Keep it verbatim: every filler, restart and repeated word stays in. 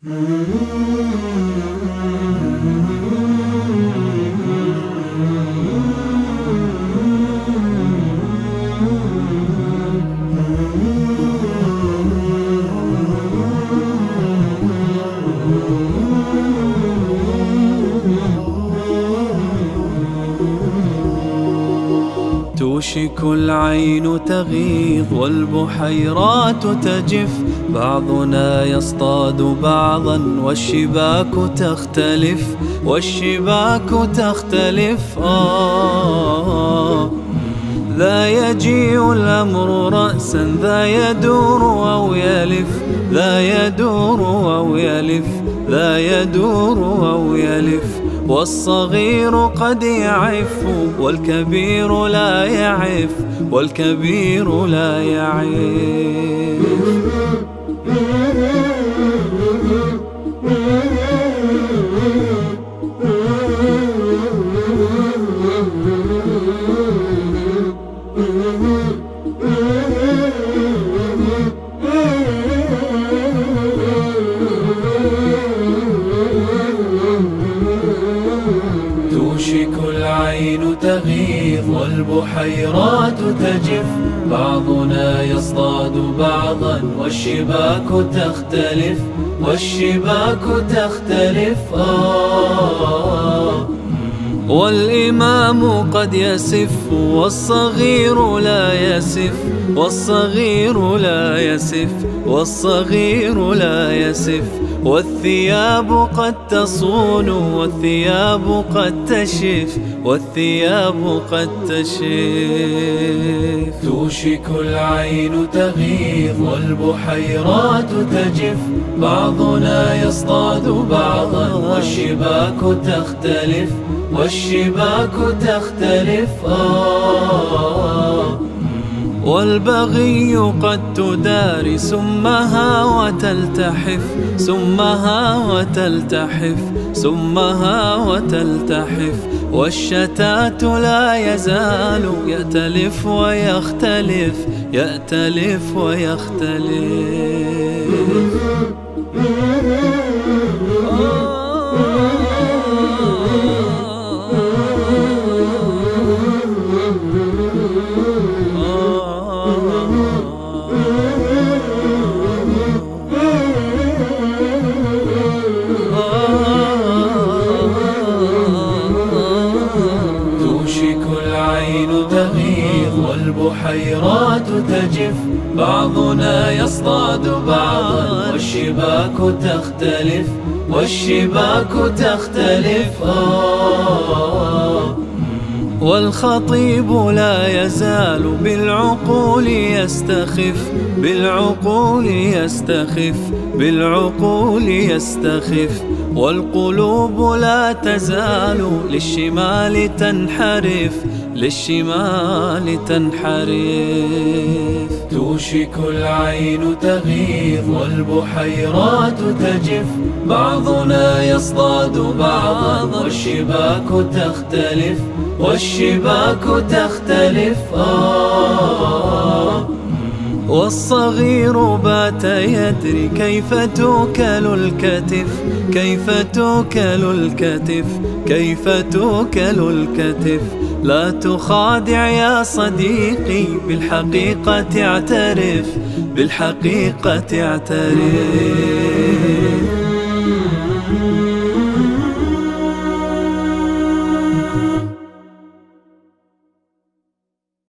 توشك العين تغيظ والبحيرات تجف، بعضنا يصطاد بعضا والشباك تختلف، والشباك تختلف. آه ذا يجيء الأمر رأسا، ذا يدور أو يلف، ذا يدور أو يلف، ذا يدور أو يلف. والصغير قد يعف والكبير لا يعف، والكبير لا يعف. توشك العين تغيظ والبحيرات تجف، بعضنا يصطاد بعضا والشباك تختلف، والشباك تختلف. آه والإمام قد يسف والصغير لا يسف، والصغير لا يسف، والصغير لا يسف. والثياب قد تصون والثياب قد تشف، والثياب قد تشف. توشك العين تغيظ والبحيرات تجف، بعضنا يصطاد بعضا والشباك تختلف، والشباك تختلف. آه والبغي قد تداري سمها وتلتحف، سمها وتلتحف، سمها وتلتحف. والشتات لا يزال يأتلف ويختلف، يأتلف ويختلف. توشك العين تغيظ والبحيرات تجف، بعضنا يصطاد بعضا والشباك تختلف، والشباك تختلف. آه والخطيب لا يزال بالعقول يستخف، بالعقول يستخف، بالعقول يستخف. والقلوب لا تزال للشمال تنحرف، للشمال تنحرف. توشك العين تغيظ والبحيرات تجف، بعضنا يصطاد بعضا والشباك تختلف، والشباك تختلف. آه والصغير بات يدري كيف توكل الكتف، كيف توكل الكتف، كيف توكل الكتف. لا تخادع يا صديقي، بالحقيقة اعترف، بالحقيقة اعترف.